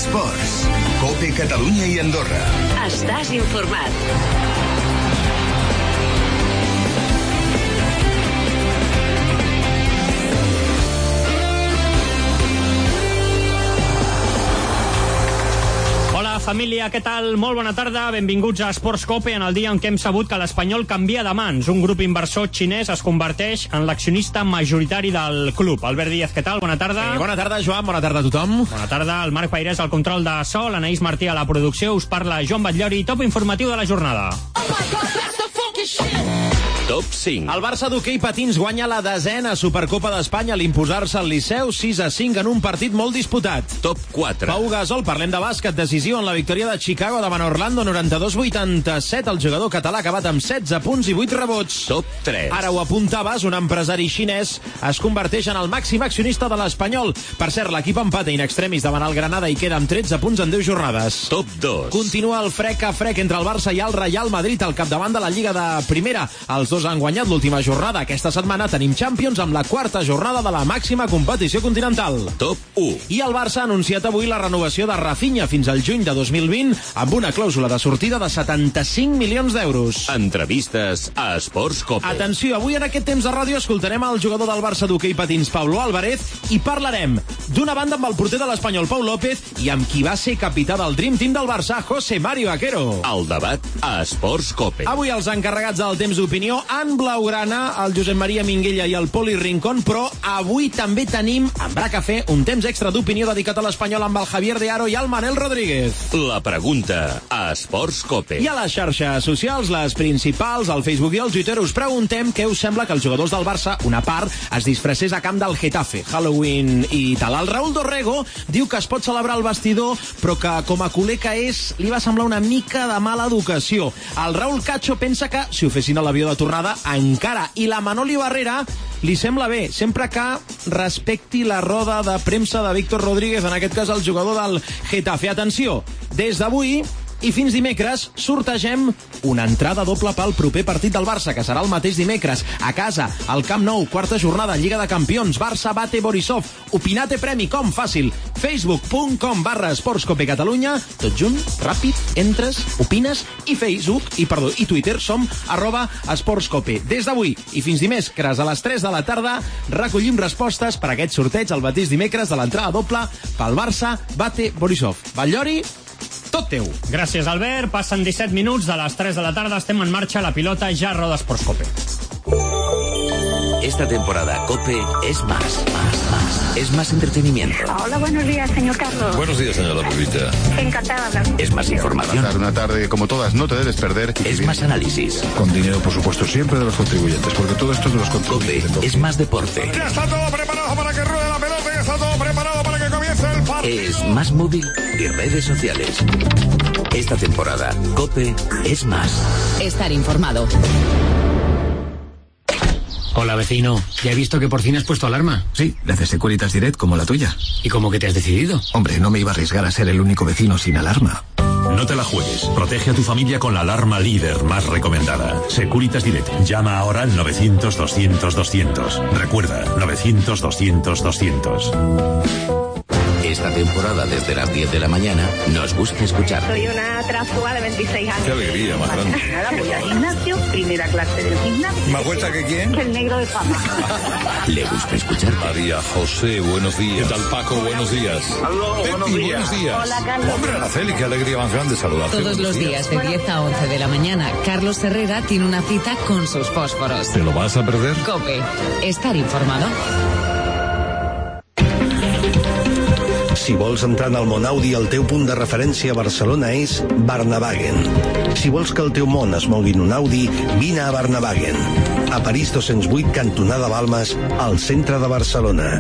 Esports. COPE Catalunya i Andorra. Estàs informat. Família, què tal? Molt bona tarda, benvinguts a Esports COPE en el dia en què hem sabut que l'Espanyol canvia de mans. Un grup inversor xinès es converteix en l'accionista majoritari del club. Albert Díaz, què tal? Bona tarda. Bona tarda, Joan, bona tarda a tothom. Bona tarda, el Marc Pairés al control de so, l'Anaïs Martí a la producció, us parla Joan Batllori, top informatiu de la jornada. Top 5. El Barça d'hoquei patins guanya la 10ª Supercopa d'Espanya a l'imposar-se al Liceu 6-5 en un partit molt disputat. Top 4. Pau Gasol, parlem de bàsquet, decisiu en la victòria de Chicago davant Orlando 92-87. El jugador català ha acabat amb 16 punts i 8 rebots. Top 3. Ara ho apuntaves, un empresari xinès es converteix en el màxim accionista de l'Espanyol. Per cert, l'equip empata in extremis davant el Granada i queda amb 13 punts en 10 jornades. Top 2. Continua el frec a frec entre el Barça i el Real Madrid al capdavant de la Lliga de Primera. Els dos han guanyat l'última jornada. Aquesta setmana tenim Champions amb la 4ª jornada de la màxima competició continental. Top 1. I el Barça ha anunciat avui la renovació de Rafinha fins al juny de 2020 amb una clàusula de sortida de 75 milions d'euros. Entrevistes a Esports COPE. Atenció, avui en aquest temps de ràdio escoltarem el jugador del Barça d'hoquei patins, Pablo Álvarez, i parlarem d'una banda amb el porter de l'Espanyol, Pau López, i amb qui va ser capità del Dream Team del Barça, José Mario Vaquero. El debat a Esports COPE. Avui els encarregats del temps d'opinió han blaugrana, el Josep Maria Minguella i el Poli Rincón, però avui també tenim, en Bracafé, un temps extra d'opinió dedicat a l'Espanyol amb el Javier de Aro i el Manel Rodríguez. La pregunta a Esports COPE. I a les xarxes socials, les principals, al Facebook i al Twitter, us preguntem què us sembla que els jugadors del Barça, una part, es disfressés a camp del Getafe, Halloween i tal. El Raúl Dorrego diu que es pot celebrar al vestidor, però que com a culer que és, li va semblar una mica de mala educació. El Raúl Cacho pensa que, si ho fessin a l'avió de tornada, encara. I la Manoli Barrera li sembla bé, sempre que respecti la roda de premsa de Víctor Rodríguez, en aquest cas el jugador del Getafe. Atenció, des d'avui i fins dimecres sortegem una entrada doble pel proper partit del Barça, que serà el mateix dimecres, a casa, al Camp Nou, 4ª jornada, Lliga de Campions, Barça bate Borisov. Opinate premi, com? Fàcil. Facebook.com/esportscope Catalunya, tot junt, ràpid, entres, opines, i i Twitter som @esportscope. Des d'avui i fins dimecres a les 3 de la tarda recollim respostes per a aquest sorteig el mateix dimecres de l'entrada doble pel Barça bate Borisov. Batllori, tot teu. Gràcies, Albert. Passen 17 minuts de les 3 de la tarda. Estem en marxa. La pilota ja roda Esports COPE. Esta temporada COPE es más. Es más entretenimiento. Hola, buenos días, señor Carlos. Buenos días, señora Pepita. Encantada de hablar. Es más información. Una tarde como todas, no te debes perder. Es más análisis. Con dinero, por supuesto, siempre de los contribuyentes, porque todo esto es de los COPE contribuyentes. es más deporte. Ya está todo preparado para que ruede la pelota y está todo preparado para que comience el partido. Es más móvil y redes sociales. Esta temporada, COPE es más. Estar informado. Hola, vecino. Ya he visto que por fin has puesto alarma. Sí, la de Securitas Direct como la tuya. ¿Y cómo que te has decidido? Hombre, no me iba a arriesgar a ser el único vecino sin alarma. No te la juegues. Protege a tu familia con la alarma líder más recomendada. Securitas Direct. Llama ahora al 900-200-200. Recuerda, 900-200-200. Esta temporada, desde las 10 de la mañana, nos gusta escuchar. Soy una trafúa de 26 años. Qué alegría más grande. Nada, voy al gimnasio, primera clase del gimnasio. ¿Más vuelta que quién? El negro de fama. Le gusta escuchar. María José, buenos días. ¿Qué tal, Paco? Buenos días. Aló, Buenos días. Hola, Carlos. Hombre, Araceli, qué alegría más grande saludarte. Todos los días de 10 a 11 de la mañana, Carlos Herrera tiene una cita con sus fósforos. ¿Te lo vas a perder? COPE. Estar informado. Si vols entrar en el món Audi, el teu punt de referència a Barcelona és Barnavagen. Si vols que el teu món es mogui en un Audi, vine a Barnavagen. A París 208, cantonada Balmes, al centre de Barcelona.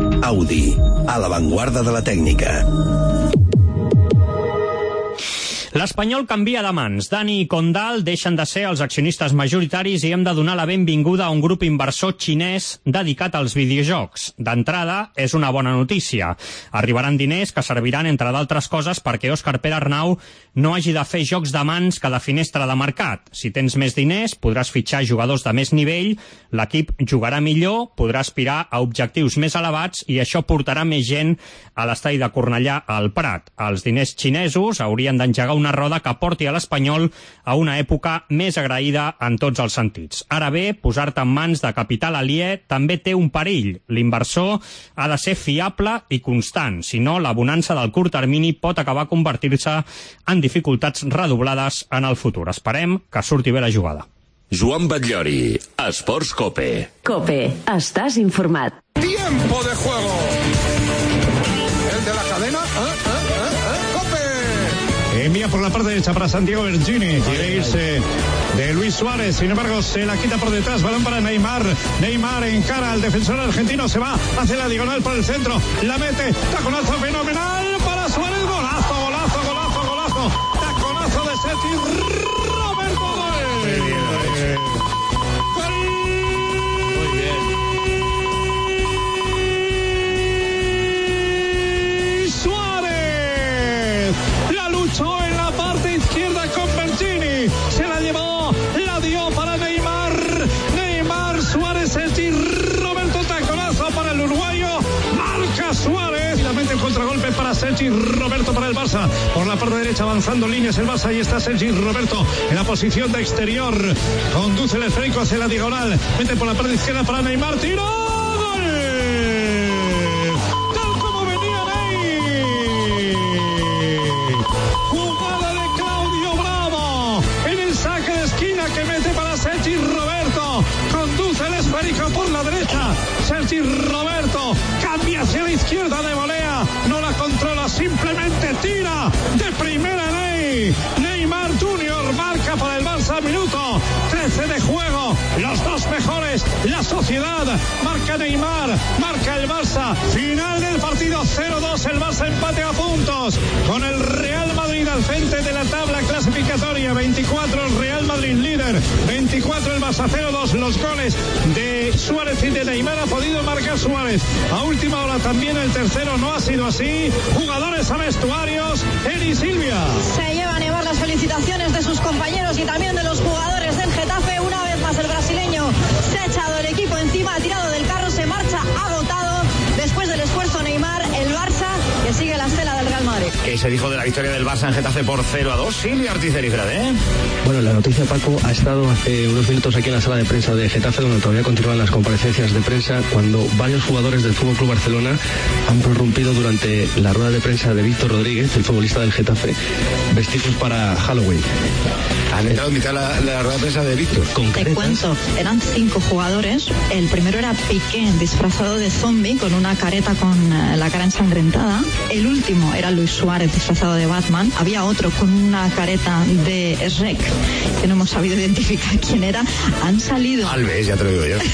Audi, a l'avantguarda de la tècnica. L'Espanyol canvia de mans. Dani i Condal deixen de ser els accionistes majoritaris i hem de donar la benvinguda a un grup inversor xinès dedicat als videojocs. D'entrada, és una bona notícia. Arribaran diners que serviran, entre d'altres coses, perquè Òscar Pere Arnau no hagi de fer jocs de mans cada finestra de mercat. Si tens més diners, podràs fitxar jugadors de més nivell, l'equip jugarà millor, podrà aspirar a objectius més elevats i això portarà més gent a l'estadi de Cornellà al Prat. Els diners xinesos haurien d'engegar una roda que porti a l'Espanyol a una època més agraïda en tots els sentits. Ara bé, posar-te en mans de capital aliè també té un perill. L'inversor ha de ser fiable i constant, si no, la bonança del curt termini pot acabar convertir-se en dificultats redoblades en el futur. Esperem que surti bé la jugada. Joan Batllori, Esports Cope. Cope, estàs informat. ¡Tiempo de juego! ¿El de la cadena? ¡Cope! Envía por la parte derecha para Santiago Bergini. Quiere irse de Luis Suárez. Sin embargo, se la quita por detrás. Balón para Neymar. Neymar encara al defensor argentino. Se va hacia la diagonal por el centro. La mete. Taconazo fenomenal para Suárez. Golazo, golazo, golazo, golazo. Taconazo de Sergi Roberto. Gol. Muy bien, en la parte izquierda con Bergini, se la llevó, la dio para Neymar, Suárez, Sergi Roberto, taconazo para el uruguayo, marca Suárez y la mete el contragolpe para Sergi Roberto para el Barça, por la parte derecha avanzando líneas el Barça y está Sergi Roberto en la posición de exterior, conduce el esférico hacia la diagonal, mete por la parte izquierda para Neymar, tiro. Sergi Roberto conduce el esférico por la derecha. Sergi Roberto cambia hacia la izquierda de volea. No la controla, simplemente tira de primera. Neymar Junior marca para el Barça, minuto 13 de juego. Los dos mejores, la sociedad. Marca Neymar, marca el Barça. Final del partido 0-2. El Barça empate a puntos con el Real Madrid al frente de la tabla clasificatoria. 24 el Real Madrid líder, 24 el Barça, 0-2. Los goles de Suárez y de Neymar ha podido marcar Suárez. A última hora también el tercero no ha sido así. Jugadores a vestuarios, Eri Silvia. Se lleva a Neymar las felicitaciones de sus compañeros y también de los jugadores del Getafe. Una vez más el brasileño se ha echado el equipo encima, ha tirado del carro, se marcha agotado. Después del esfuerzo Neymar, el Barça que sigue la estela del Real Madrid. ¿Qué se dijo de la victoria del Barça en Getafe por 0-2? Silvia Ortiz Erifrade, ¿eh? Bueno, la noticia, Paco, ha estado hace unos minutos aquí en la sala de prensa de Getafe, donde todavía continúan las comparecencias de prensa, cuando varios jugadores del FC Barcelona han prorrumpido durante la rueda de prensa de Víctor Rodríguez, el futbolista del Getafe, vestidos para Halloween. Han entrado en mitad la rueda de prensa de Víctor. Te cuento, eran 5 jugadores. El primero era Piqué, disfrazado de zombie, con una careta con la cara ensangrentada. El último era Luis Suárez, disfrazado de Batman. Había otro con una careta de Shrek, que no hemos sabido identificar quién era. Han salido... Alves, ya te lo digo yo.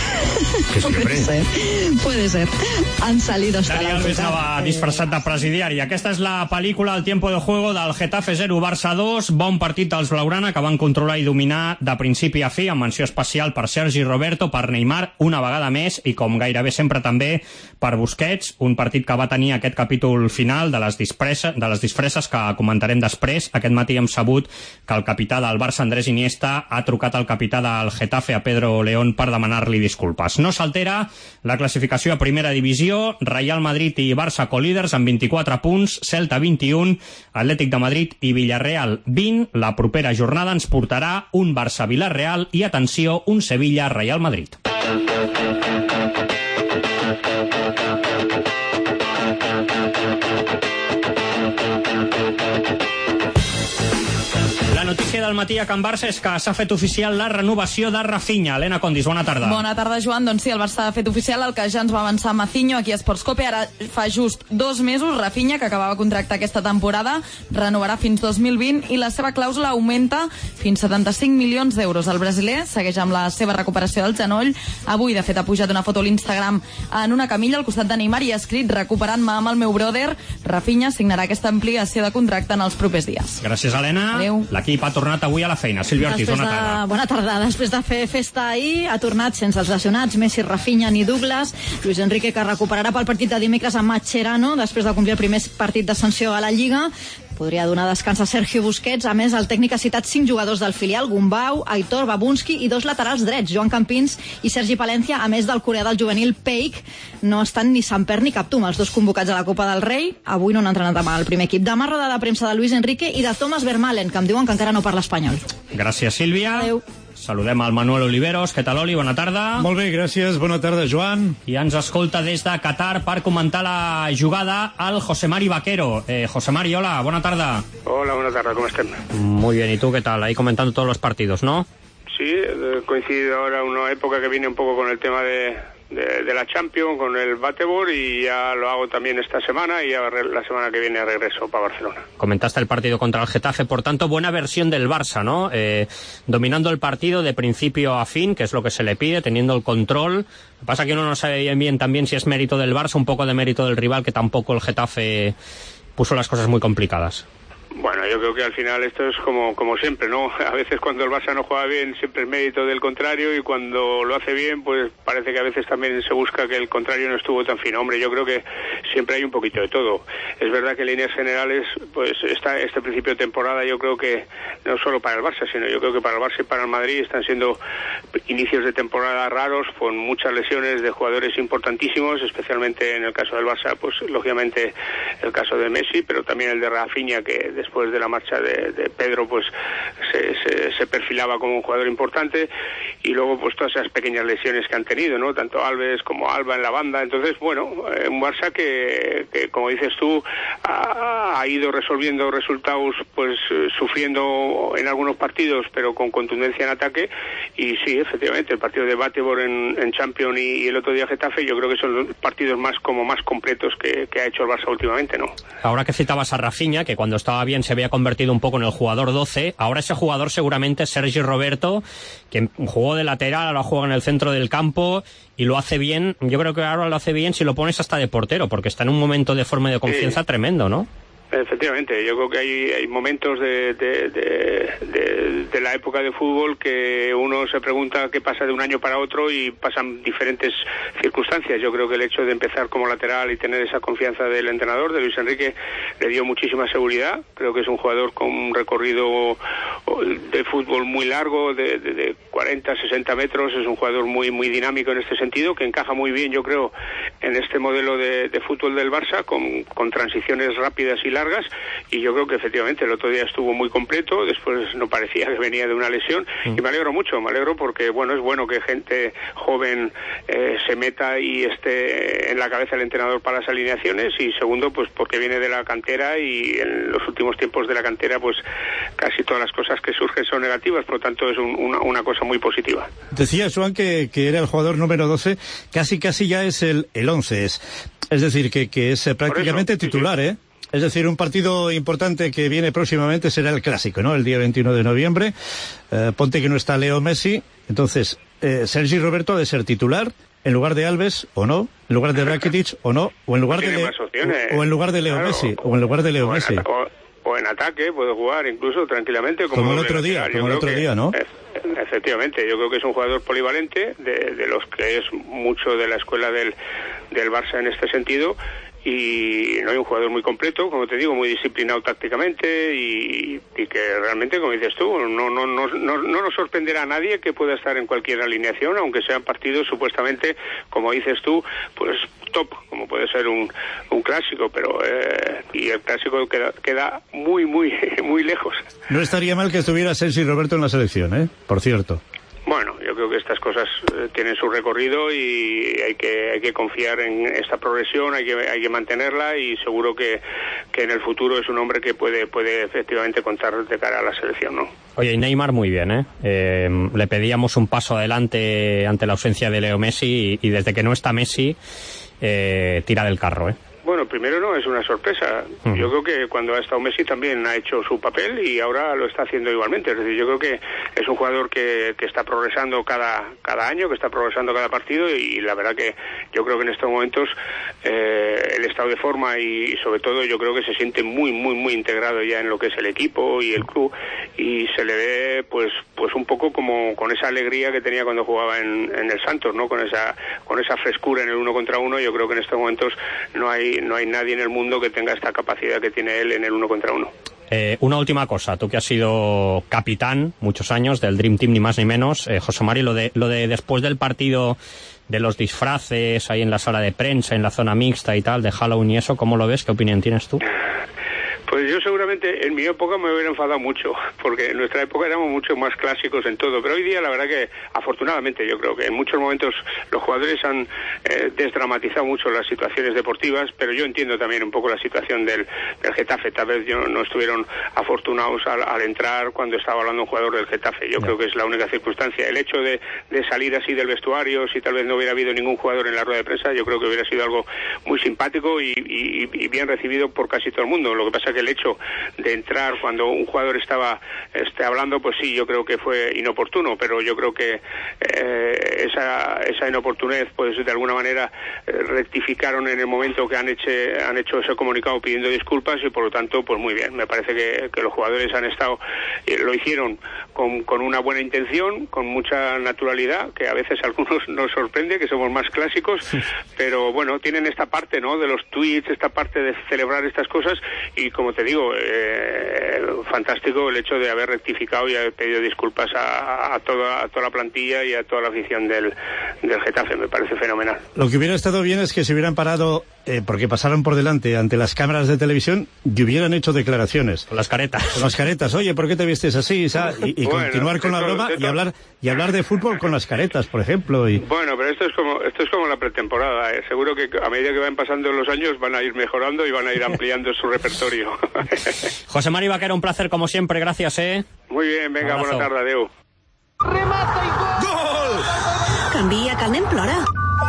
Puede ser. Han salido hasta Dani Alves anava disfressat de presidiari. Aquesta és la pel·lícula El tiempo de juego del Getafe 0, Barça 2. Bon partit dels blaugrana, que van controlar i dominar de principi a fi, amb menció especial per Sergi Roberto, per Neymar, una vegada més, i com gairebé sempre també per Busquets, un partit que va tenir aquest capítol final de les disfresses que comentarem després. Aquest matí hem sabut que el capità del Barça, Andrés Iniesta, ha trucat al capità del Getafe, a Pedro León, per demanar-li disculpes. No s'altera la classificació a primera divisió. Real Madrid i Barça colíders amb 24 punts, Celta 21, Atlètic de Madrid i Villarreal 20. La propera jornada ens portarà un Barça-Villarreal i, atenció, un Sevilla-Real Madrid. La notícia del matí a Can Barça és que s'ha fet oficial la renovació de Rafinha. Helena Condis, bona tarda. Bona tarda, Joan. Doncs sí, el Barça ha fet oficial el que ja ens va avançar Mazinho aquí a Sports Cope. Ara fa just 2 mesos, Rafinha, que acabava contracte aquesta temporada, renovarà fins 2020 i la seva clàusula augmenta fins 75 milions d'euros. El brasiler segueix amb la seva recuperació del genoll. Avui, de fet, ha pujat una foto a l'Instagram en una camilla al costat de Neymar i ha escrit: recuperant-me amb el meu brother. Rafinha signarà aquesta ampliació de contracte en els propers dies. Gràcies, Helena. Adéu. L'equip ha tornat avui a la feina. Sílvia Ortiz, bona tarda. Bona tarda. Després de fer festa ahir, ha tornat sense els lesionats, Messi, Rafinha ni Douglas. Luis Enrique, que recuperarà pel partit de dimecres a Mascherano, després de complir el primer partit de sanció a la Lliga. Podria donar descans a Sergio Busquets. A més, el tècnic ha citat 5 jugadors del filial: Gumbau, Aitor, Babunski i 2 laterals drets, Joan Campins i Sergi Palencia, a més del coreà del juvenil Peik. No estan ni Samper ni Captum, els 2 convocats a la Copa del Rei. Avui no han entrenat amb el primer equip. Demà, roda de premsa de Luis Enrique i de Thomas Vermaelen, que em diuen que encara no parla espanyol. Gràcies, Sílvia. Adéu. Saludem al Manuel Oliveros. Què tal, Oli? Bona tarda. Molt bé, gràcies. Bona tarda, Joan. I ens escolta des de Qatar per comentar la jugada al José Mari Vaquero. José Mari, hola, bona tarda. Hola, buena tarde, ¿cómo están? Muy bien, ¿y tú qué tal? Ahí comentando todos los partidos, ¿no? Sí, coincide ahora una época que viene un poco con el tema de la Champions, con el Batebor, y ya lo hago también esta semana y ya la semana que viene regreso para Barcelona. Comentaste el partido contra el Getafe, por tanto, buena versión del Barça, ¿no? Dominando el partido de principio a fin, que es lo que se le pide, teniendo el control. Lo que pasa que uno no sabe bien también si es mérito del Barça, un poco de mérito del rival, que tampoco el Getafe puso las cosas muy complicadas. Bueno, yo creo que al final esto es como siempre, ¿no? A veces cuando el Barça no juega bien siempre es mérito del contrario, y cuando lo hace bien pues parece que a veces también se busca que el contrario no estuvo tan fino. Hombre, yo creo que siempre hay un poquito de todo. Es verdad que en líneas generales pues este principio de temporada, yo creo que no solo para el Barça, sino yo creo que para el Barça y para el Madrid están siendo inicios de temporada raros, con muchas lesiones de jugadores importantísimos, especialmente en el caso del Barça, pues lógicamente el caso de Messi, pero también el de Rafinha, que después de la marcha de Pedro pues se perfilaba como un jugador importante, y luego pues todas esas pequeñas lesiones que han tenido, ¿no? Tanto Alves como Alba en la banda. Entonces, bueno, un Barça que como dices tú ha ido resolviendo resultados, pues sufriendo en algunos partidos, pero con contundencia en ataque. Y sí, efectivamente, el partido de Batebor en Champions y el otro día Getafe, yo creo que son los partidos más completos que ha hecho el Barça últimamente, ¿no? Ahora que citabas a Rafinha, que cuando estaba bien se había convertido un poco en el jugador 12, ahora ese jugador seguramente es Sergi Roberto, que jugó de lateral, ahora juega en el centro del campo y lo hace bien. Yo creo que ahora lo hace bien si lo pones hasta de portero, porque está en un momento de forma y de confianza tremendo, ¿no? Efectivamente, yo creo que hay momentos de la época de fútbol que uno se pregunta qué pasa de un año para otro, y pasan diferentes circunstancias. Yo creo que el hecho de empezar como lateral y tener esa confianza del entrenador, de Luis Enrique, le dio muchísima seguridad. Creo que es un jugador con un recorrido de fútbol muy largo, de 40, 60 metros. Es un jugador muy dinámico en este sentido, que encaja muy bien, yo creo, en este modelo de fútbol del Barça, con transiciones rápidas y largas, y yo creo que efectivamente el otro día estuvo muy completo. Después no parecía que venía de una lesión, y me alegro mucho, porque bueno, es bueno que gente joven se meta y esté en la cabeza del entrenador para las alineaciones, y segundo, pues porque viene de la cantera, y en los últimos tiempos de la cantera pues casi todas las cosas que surgen son negativas, por lo tanto es una cosa muy positiva. Decía Joan que era el jugador número 12, casi ya es el 11, es decir, que es prácticamente titular, sí. Es decir, un partido importante que viene próximamente será el Clásico, ¿no? El día 21 de noviembre. Ponte que no está Leo Messi. Entonces, Sergi Roberto ha de ser titular en lugar de Alves, o no, en lugar de Rakitic, o no, o en lugar de Leo claro. Messi, o en lugar de Leo Messi. O en ataque, puede jugar incluso tranquilamente. Como el otro día, ¿no? Efectivamente, yo creo que es un jugador polivalente, de los que es mucho de la escuela del Barça en este sentido. Y no hay un jugador muy completo, como te digo, muy disciplinado tácticamente, y que realmente, como dices tú, no nos sorprenderá a nadie que pueda estar en cualquier alineación, aunque sean partidos supuestamente, como dices tú, pues top, como puede ser un clásico, pero y el clásico queda muy lejos. No estaría mal que estuviera Sergi Roberto en la selección, por cierto. Bueno, yo creo que estas cosas tienen su recorrido, y hay que confiar en esta progresión, hay que mantenerla, y seguro que en el futuro es un hombre que puede efectivamente contar de cara a la selección, ¿no? Oye, y Neymar muy bien, le pedíamos un paso adelante ante la ausencia de Leo Messi y desde que no está Messi tira del carro, Bueno, primero no es una sorpresa. Yo creo que cuando ha estado Messi también ha hecho su papel y ahora lo está haciendo igualmente. Es decir, yo creo que es un jugador que está progresando cada año, que está progresando cada partido y la verdad que yo creo que en estos momentos el estado de forma y sobre todo yo creo que se siente muy, muy, muy integrado ya en lo que es el equipo y el club y se le ve pues un poco como con esa alegría que tenía cuando jugaba en el Santos, ¿no? Con esa frescura en el 1 contra 1. Yo creo que en estos momentos no hay nadie en el mundo que tenga esta capacidad que tiene él en el 1 contra 1. Una última cosa, tú que has sido capitán muchos años del Dream Team, ni más ni menos, José Mari, lo de después del partido de los disfraces ahí en la sala de prensa, en la zona mixta y tal, de Halloween y eso, ¿cómo lo ves? ¿Qué opinión tienes tú? Pues yo seguramente en mi época me hubiera enfadado mucho, porque en nuestra época éramos mucho más clásicos en todo, pero hoy día la verdad que afortunadamente yo creo que en muchos momentos los jugadores han desdramatizado mucho las situaciones deportivas, pero yo entiendo también un poco la situación del Getafe. Tal vez no estuvieron afortunados al entrar cuando estaba hablando un jugador del Getafe. Yo creo que es la única circunstancia. El hecho de salir así del vestuario, si tal vez no hubiera habido ningún jugador en la rueda de prensa, yo creo que hubiera sido algo muy simpático y bien recibido por casi todo el mundo. Lo que pasa que el hecho de entrar cuando un jugador estaba hablando, pues sí, yo creo que fue inoportuno, pero yo creo que esa inoportunez, pues de alguna manera rectificaron en el momento que han hecho ese comunicado pidiendo disculpas y por lo tanto, pues muy bien. Me parece que los jugadores lo hicieron con una buena intención, con mucha naturalidad, que a veces a algunos nos sorprende, que somos más clásicos, pero bueno, tienen esta parte, ¿no?, de los tweets, esta parte de celebrar estas cosas y como te digo, fantástico el hecho de haber rectificado y haber pedido disculpas a toda la plantilla y a toda la afición del Getafe. Me parece fenomenal. Lo que hubiera estado bien es que se hubieran parado, porque pasaron por delante ante las cámaras de televisión y hubieran hecho declaraciones. Con las caretas. Con las caretas. Oye, ¿por qué te vistes así? Y bueno, continuar con la broma y hablar de fútbol con las caretas, por ejemplo. Bueno, pero esto es como la pretemporada. Seguro que a medida que van pasando los años van a ir mejorando y van a ir ampliando su repertorio. José Mari Vaquero, un placer como siempre, gracias. Muy bien, venga, buena tarde, adeu. Remata i gol! Canvia, que el nen plora.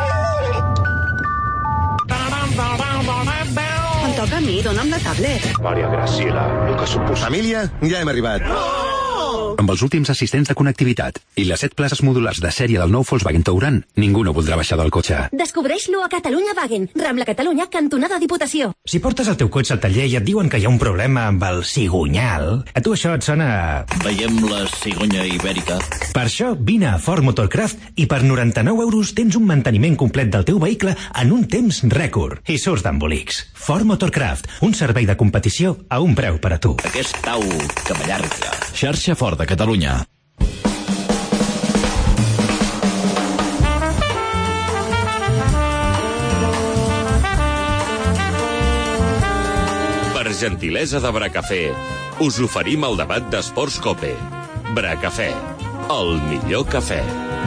Em toca a mi, dona'm la tablet. Maria Graciela, el que suposa. Família, ja hem arribat. No! Amb els últims assistents de connectivitat i les 7 places modulars de sèrie del nou Volkswagen Touran, ningú no voldrà baixar del cotxe. Descobreix-lo a Catalunya Wagen, Rambla Catalunya, cantonada Diputació. Si portes el teu cotxe al taller i et diuen que hi ha un problema amb el cigonyal, a tu això et sona... Veiem la cigonya ibèrica. Per això, vine a Ford Motorcraft i per 99 euros tens un manteniment complet del teu vehicle en un temps rècord. I surts d'embolics. Ford Motorcraft, un servei de competició a un preu per a tu. Aquest tau que m'allarga. Xarxa Ford de Catalunya. Per gentilesa de Bracafé, us oferim el debat d'Esports Cope. Bracafé, el millor cafè.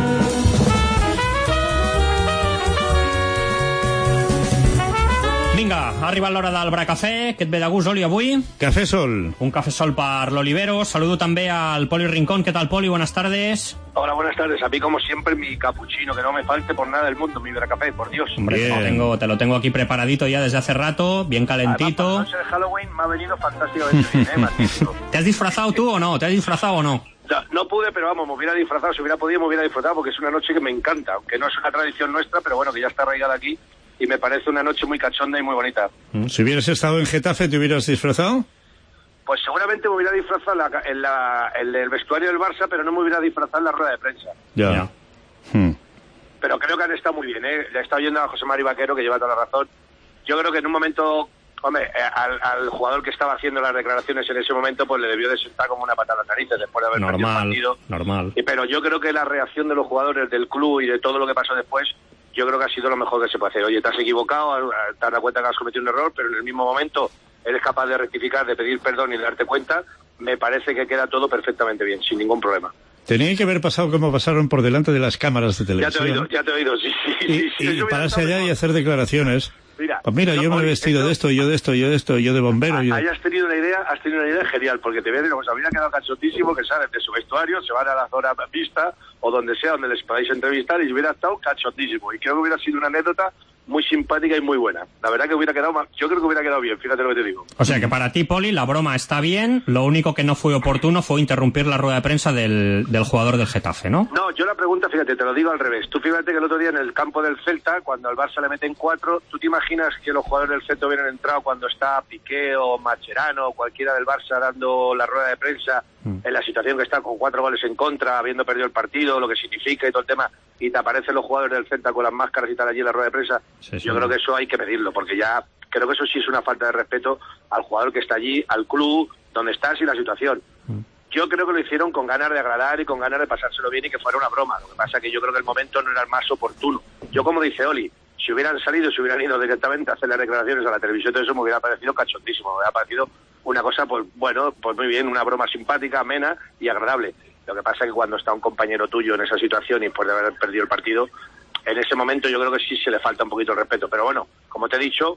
Vinga, ha arribat l'hora del Bracafé. Què et ve de gust, Oli, avui? Café Sol. Un café sol per l'Olivero. Saludo també al Poli Rincón. ¿Qué tal, Poli? Buenas tardes. Hola, buenas tardes. A mí, como siempre, mi capuchino, que no me falte por nada del mundo, mi Bracafé, por Dios. Hombre, te lo tengo aquí preparadito ya desde hace rato, bien calentito. Además, la noche de Halloween me ha venido fantásticamente bien, magnífico. ¿Te has disfrazado tú o no? ¿Te has disfrazado o no? No pude, pero vamos, me hubiera disfrazado. Si hubiera podido, me hubiera disfrazado, porque es una noche que me encanta, aunque no es una tradición nuestra, pero bueno, que ya está arraigada aquí. Y me parece una noche muy cachonda y muy bonita. Si hubieras estado en Getafe, ¿te hubieras disfrazado? Pues seguramente me hubiera disfrazado en el vestuario del Barça, pero no me hubiera disfrazado en la rueda de prensa. Ya. Pero creo que han estado muy bien, ¿eh? Le he estado oyendo a José Mari Vaquero, que lleva toda la razón. Yo creo que en un momento, hombre, al jugador que estaba haciendo las declaraciones en ese momento, pues le debió de sentar como una patada a las narices después de haber perdido el partido. Normal. Pero yo creo que la reacción de los jugadores del club y de todo lo que pasó después, yo creo que ha sido lo mejor que se puede hacer. Oye, te has equivocado, te has dado cuenta que has cometido un error, pero en el mismo momento eres capaz de rectificar, de pedir perdón y de darte cuenta. Me parece que queda todo perfectamente bien, sin ningún problema. Tenía que haber pasado como pasaron por delante de las cámaras de televisión. Ya te he oído, sí. Y pararse allá y hacer declaraciones. Pues mira, yo me he vestido de esto, yo de esto, yo de esto, yo de bombero. Ahí has tenido una idea genial, porque te ves, pues habría quedado cachondísimo que salen de su vestuario, se van a la zona pista o donde sea, donde les podáis entrevistar, y hubiera estado cachondísimo. Y creo que hubiera sido una anécdota muy simpática y muy buena. La verdad que hubiera quedado, yo creo que hubiera quedado bien, fíjate lo que te digo. O sea que para ti, Poli, la broma está bien, lo único que no fue oportuno fue interrumpir la rueda de prensa del jugador del Getafe, ¿no? No, yo la pregunta, fíjate, te lo digo al revés. Tú fíjate que el otro día en el campo del Celta, cuando al Barça le meten 4, ¿tú te imaginas que los jugadores del Celta hubieran entrado cuando está Piqué o Mascherano o cualquiera del Barça dando la rueda de prensa en la situación que está con 4 goles en contra, habiendo perdido el partido, lo que significa y todo el tema, y te aparecen los jugadores del Celta con las máscaras y tal allí en la rueda de prensa? Sí, yo creo que eso hay que pedirlo, porque ya creo que eso sí es una falta de respeto al jugador que está allí, al club, donde estás y la situación. Yo creo que lo hicieron con ganas de agradar y con ganas de pasárselo bien y que fuera una broma. Lo que pasa es que yo creo que el momento no era el más oportuno. Yo, como dice Oli, si hubieran salido, si hubieran ido directamente a hacer las declaraciones a la televisión, todo eso me hubiera parecido cachondísimo, me hubiera parecido una cosa, pues bueno, pues muy bien, una broma simpática, amena y agradable. Lo que pasa es que cuando está un compañero tuyo en esa situación y después de haber perdido el partido, en ese momento yo creo que sí se le falta un poquito el respeto. Pero bueno, como te he dicho,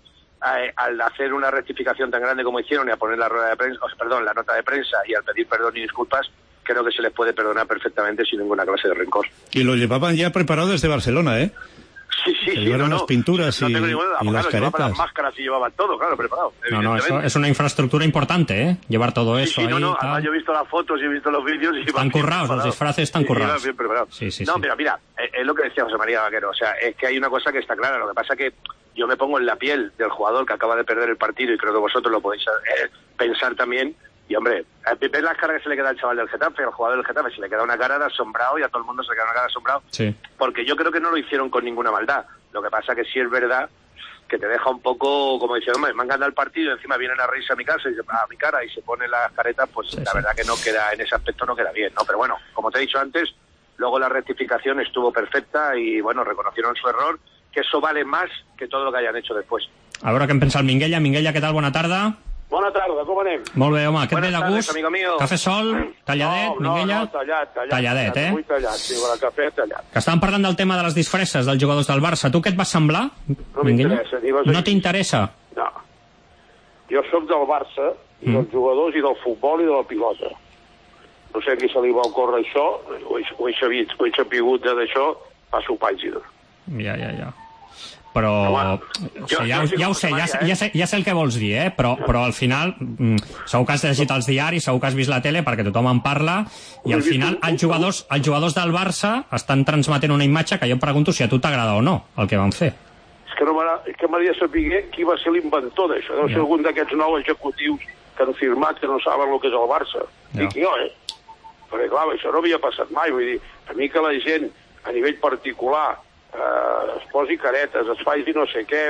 al hacer una rectificación tan grande como hicieron y a poner la rueda de prensa, la nota de prensa, y al pedir perdón y disculpas, creo que se les puede perdonar perfectamente sin ninguna clase de rencor. Y lo llevaban ya preparado desde Barcelona, ¿eh? Sí, llevaron las pinturas y las caretas. Las máscaras y llevaban todo, claro, preparado. No, eso es una infraestructura importante, ¿eh? Llevar todo eso ahí. Además yo he visto las fotos y he visto los vídeos. Están currados, los disfraces están currados. Bien preparados. Sí. Pero mira, es lo que decía José María Vaquero, o sea, es que hay una cosa que está clara, lo que pasa es que yo me pongo en la piel del jugador que acaba de perder el partido y creo que vosotros lo podéis pensar también. Y hombre, ves las caras que se le queda al chaval del Getafe, al jugador del Getafe, se le queda una cara de asombrado y a todo el mundo se le queda una cara de asombrado. Sí. Porque yo creo que no lo hicieron con ninguna maldad. Lo que pasa que sí es verdad que te deja un poco, como diciendo, hombre, me han ganado el partido, encima vienen a reírse a mi cara y se ponen las caretas, pues la verdad que no queda, en ese aspecto no queda bien, ¿no? Pero bueno, como te he dicho antes, luego la rectificación estuvo perfecta y bueno, reconocieron su error, que eso vale más que todo lo que hayan hecho después. A veure què en pensa el Minguella. Minguella, què tal? Bona tarda. Bona tarda, com anem? Molt bé, home. Què et ve de gust? Amigo mío. Cafè sol? Talladet, Minguella? No, tallat. Talladet, Muy tallat, sí, el cafè tallat. Que estàvem parlant del tema de les disfresses dels jugadors del Barça. Tu què et va semblar, Minguella? No t'interessa? No. Jo sóc del Barça, i dels jugadors, i del futbol, i de la pilota. No sé a qui se li va ocórrer això, ho he sapigut d'això, passo pàgina. Ja. Però ja ho sé, ja sé el que vols dir, però al final segur que has llegit els diaris, segur que has vist la tele perquè tothom en parla, i al final els jugadors del Barça estan transmetent una imatge que jo em pregunto si a tu t'agrada o no el que van fer. És que m'agradaria saber qui va ser l'inventor d'això. Deu ser algun d'aquests nous executius que han firmat que no saben el que és el Barça. Dic jo, perquè clar, això no havia passat mai. Vull dir, a mi que la gent a nivell particular es posi caretes, es faci no sé què,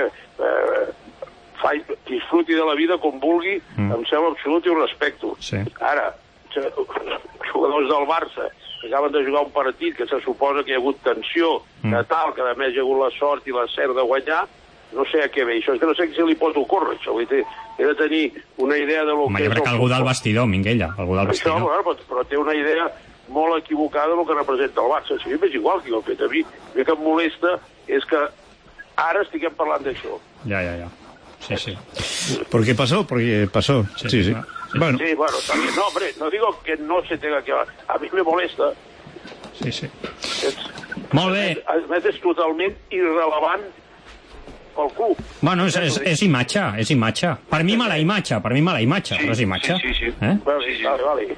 disfruti de la vida com vulgui, em sembla absolut i ho respecto. Ara, jugadors del Barça que acaben de jugar un partit que se suposa que hi ha hagut tensió, que tal, que a més hi ha hagut la sort i la cert de guanyar, no sé a què ve. Això és que no sé què se li pot ocórrer, això. Vull dir, he de tenir una idea de lo que és... Jo crec que algú del vestidor, Minguella, algú del vestidor. Això, però té una idea molt equivocada del que representa el Barça. Si m'és igual que ho he fet a mi. El que em molesta és que ara estiguem parlant d'això. Ja. Sí. ¿Por qué pasó? Porque pasó. Sí. Bueno. Sí, bueno, también. No, hombre, no digo que no se tenga que... A mi me molesta. Sí. Molt bé. A més, és totalment irrelevant pel club. Bueno, és imatge. Per mi mala imatge, però és imatge. Sí. Vale.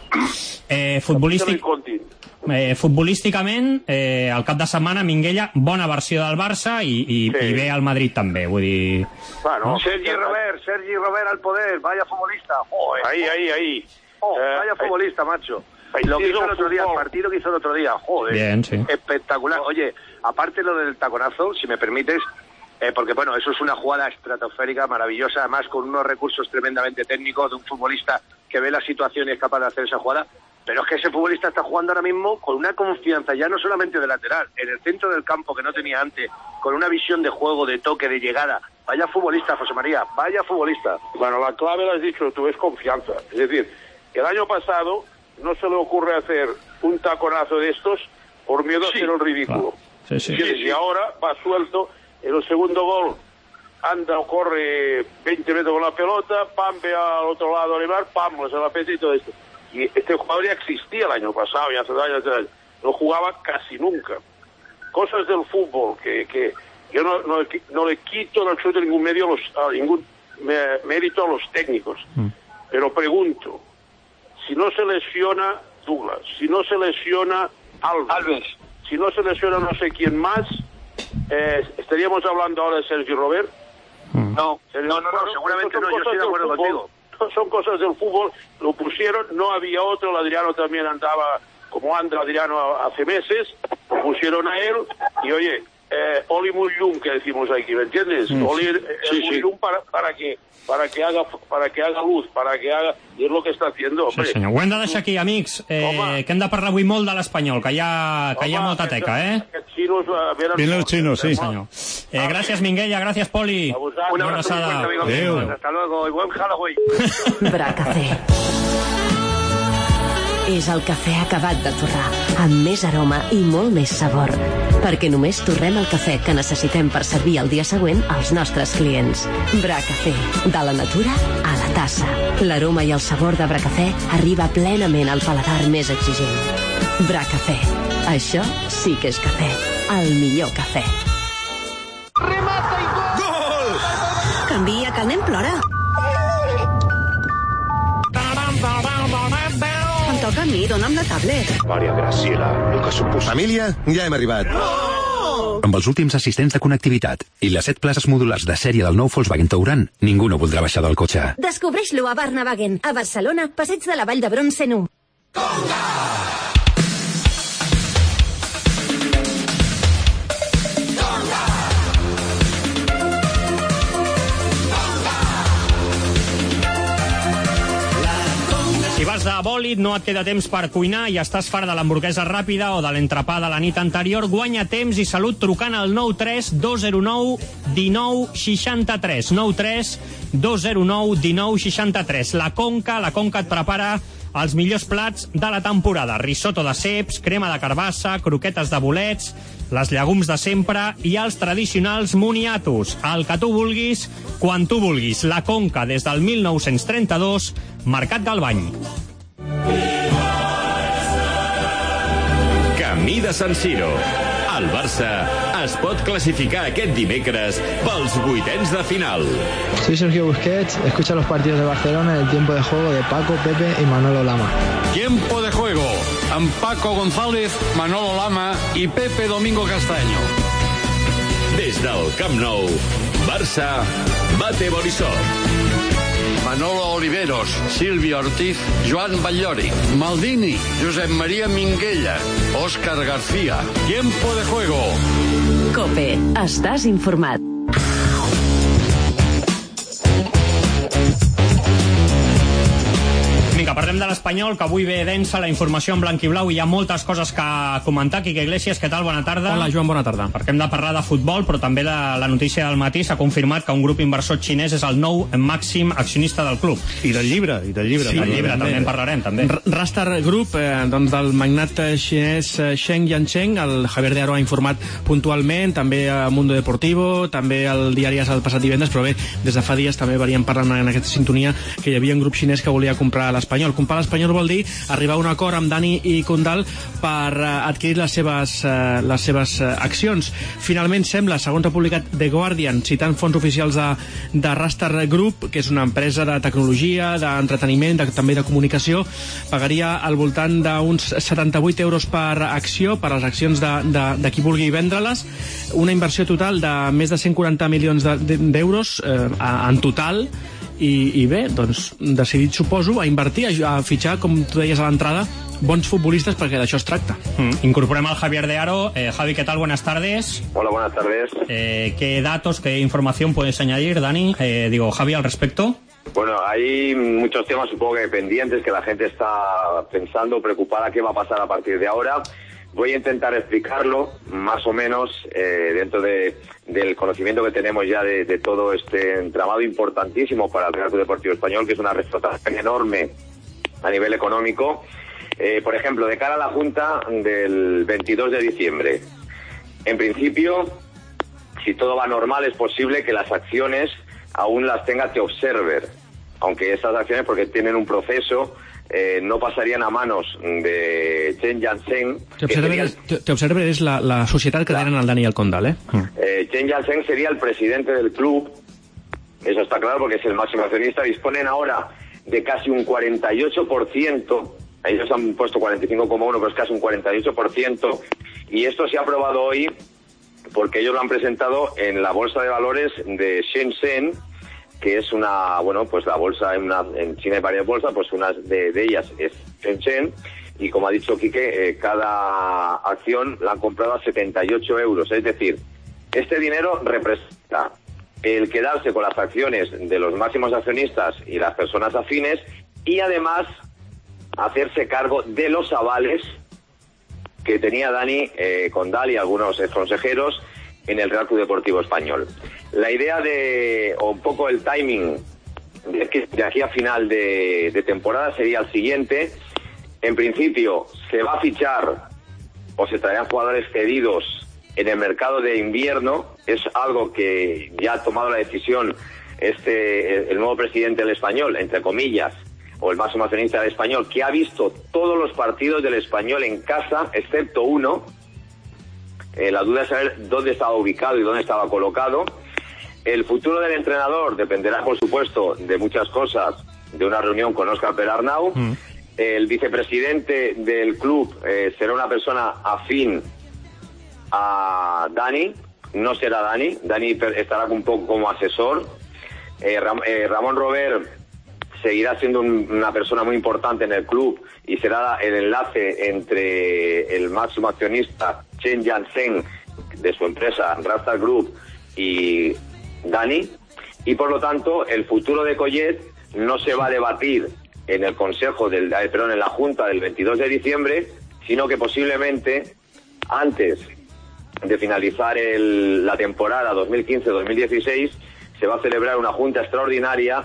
Futbolísticament, al cap de setmana, Minguella, bona versió del Barça i bé al Madrid també, vull dir... Bueno, Sergi Robert al poder, vaya futbolista. Ahí. Vaya futbolista, macho. Lo que hizo el otro día, el partido que hizo el otro día, joder. Bien, sí. Espectacular. Oye, aparte lo del taconazo, si me permites, porque bueno, eso es una jugada estratosférica, maravillosa, además con unos recursos tremendamente técnicos de un futbolista que ve la situación y es capaz de hacer esa jugada, pero es que ese futbolista está jugando ahora mismo con una confianza ya no solamente de lateral, en el centro del campo que no tenía antes, con una visión de juego, de toque, de llegada. Vaya futbolista, José María, vaya futbolista. Bueno, la clave la has dicho tú, es confianza. Es decir, el año pasado no se le ocurre hacer un taconazo de estos por miedo a hacer el ridículo. Sí. Y ahora va suelto. En el segundo gol anda o corre 20 metros con la pelota, pam, ve al otro lado Neymar, pam, se la pesa y todo esto. Y este jugador ya existía el año pasado, ya hace años, no jugaba casi nunca. Cosas del fútbol que yo no le quito en absoluto ningún mérito a los técnicos. Pero pregunto, si no se lesiona Douglas, si no se lesiona Alves, si no se lesiona no sé quién más, ¿estaríamos hablando ahora de Sergi Robert? No, seguramente no, yo estoy de acuerdo contigo. Son cosas del fútbol, lo pusieron, no había otro, el Adriano también andaba como anda Adriano hace meses, lo pusieron a él, y oye, Oli Mullum, que decimos aquí, ¿me entiendes? Oli Mullum para que haga luz, i és el que està haciendo, hombre. Sí, senyor. Ho hem de deixar aquí, amics, que hem de parlar avui molt de l'Espanyol, que hi ha molta teca, Aquests xinos... Vienen los chinos, sí. Senyor. Gràcies, Minguella, gràcies, Poli. Una abraçada. Hasta luego, y buen Halloween. Bracafé. És el cafè acabat de torrar, amb més aroma i molt més sabor. Perquè només torrem el cafè que necessitem per servir el dia següent als nostres clients. Bracafé, de la natura a la tassa. L'aroma i el sabor de Bracafé arriba plenament al paladar més exigent. Bracafé, això sí que és cafè. El millor cafè. Remata i gol! Canvia, que el nen plora. Em toca a mi, dona'm la tablet. Maria Graciela, el que suposa. Família, ja hem arribat. Amb els últims assistents de connectivitat i les 7 places modulars de sèrie del nou Volkswagen Touran, ningú no voldrà baixar del cotxe. Descobreix-lo a Barnavagen, a Barcelona, passeig de la Vall d'Hebron 101. Si vas de bòlid, no et queda temps per cuinar i estàs fart de l'hamburguesa ràpida o de l'entrepà de la nit anterior, guanya temps i salut trucant al 93 209 19 63. 93 209 19 63. La Conca et prepara els millors plats de la temporada. Risotto de ceps, crema de carbassa, croquetes de bolets, les llegums de sempre i els tradicionals moniatos. El que tu vulguis, quan tu vulguis. La Conca, des del 1932, Mercat Galvany. Camí de San Siro. El Barça es pot classificar aquest dimecres pels vuitens de final. Soy Sergio Busquets, escucha los partidos de Barcelona en el tiempo de juego de Paco, Pepe y Manolo Lama. Tiempo de juego amb Paco González, Manolo Lama i Pepe Domingo Castaño. Des del Camp Nou, Barça bate Borisov. Manolo Oliveros, Silvio Ortiz, Joan Batllori, Maldini, Josep María Minguella, Óscar García. Tiempo de juego. COPE, estàs informat. Vinga, parlem de l'Espanyol, que avui ve densa la informació en blanc i blau i hi ha moltes coses que comentar. Quique Iglesias, què tal? Bona tarda. Hola, Joan, bona tarda. Perquè hem de parlar de futbol, però també la notícia del matí s'ha confirmat que un grup inversor xinès és el nou màxim accionista del club. I del llibre. Sí, del llibre també en parlarem, també. Rastar Group, doncs del magnat xinès Sheng Yancheng, el Javier de Aro ha informat puntualment, també a Mundo Deportivo, també al diari AS el passat divendres, però bé, des de fa dies també veníem parlant en aquesta sintonia que hi havia un grup xinès que volia comprar l'Espanyol. Comprar l'Espanyol vol dir arribar a un acord amb Dani i Condal per adquirir les seves accions. Finalment sembla, segons ha publicat The Guardian, citant fons oficials de Rastar Group, que és una empresa de tecnologia, d'entreteniment, també de comunicació, pagaria al voltant d'uns 78 euros per acció, per les accions de qui vulgui vendre-les, una inversió total de més de 140 milions d'euros en total. I bé, doncs decidit, suposo, a invertir, a fitxar, com tu deies a l'entrada, bons futbolistas, perquè d'això es tracta. Incorporem al Javier de Aro. Javi, ¿qué tal? Buenas tardes. Hola, buenas tardes. ¿Qué datos, qué información puedes añadir, Dani? Javi, al respecto. Bueno, hay muchos temas, supongo que pendientes, que la gente está pensando, preocupada qué va a pasar a partir de ahora. Voy a intentar explicarlo, más o menos, dentro del conocimiento que tenemos ya de todo este entramado importantísimo para el Real Club Deportivo Español, que es una reflotación enorme a nivel económico. Por ejemplo, de cara a la Junta del 22 de diciembre. En principio, si todo va normal, es posible que las acciones aún las tenga The Observer, aunque esas acciones, porque tienen un proceso, no pasarían a manos de Chen Jiansheng. The Observer és la societat que tenen el Dani i el Condal, Chen Jiansheng sería el presidente del club, eso está claro porque es el máximo accionista. Disponen ahora de casi un 48%, ellos han puesto 45,1, pero es casi un 48%, y esto se ha aprobado hoy porque ellos lo han presentado en la bolsa de valores de Shenzhen, que es una, bueno, pues la bolsa en China hay varias bolsas, pues una de ellas es Shenzhen, y como ha dicho Quique, cada acción la han comprado a 78 euros, es decir, este dinero representa el quedarse con las acciones de los máximos accionistas y las personas afines, y además hacerse cargo de los avales que tenía Dani Condal y algunos exconsejeros en el Real Club Deportivo Español. La idea o un poco el timing de aquí a final de temporada sería el siguiente. En principio se va a fichar o se traerán jugadores cedidos en el mercado de invierno. Es algo que ya ha tomado la decisión el nuevo presidente del Español, entre comillas, o el máximo accionista del Español, que ha visto todos los partidos del Español en casa, excepto uno. La duda es saber dónde estaba ubicado y dónde estaba colocado. El futuro del entrenador dependerá, por supuesto, de muchas cosas, de una reunión con Óscar Perarnau. El vicepresidente del club será una persona afín a Dani, no será Dani estará un poco como asesor. Ramón Robert seguirá siendo una persona muy importante en el club y será el enlace entre el máximo accionista Chen Jiansheng de su empresa Rasta Group y Dani, y por lo tanto el futuro de Collet no se va a debatir en el consejo en la junta del 22 de diciembre, sino que posiblemente antes de finalizar la temporada 2015-2016 se va a celebrar una junta extraordinaria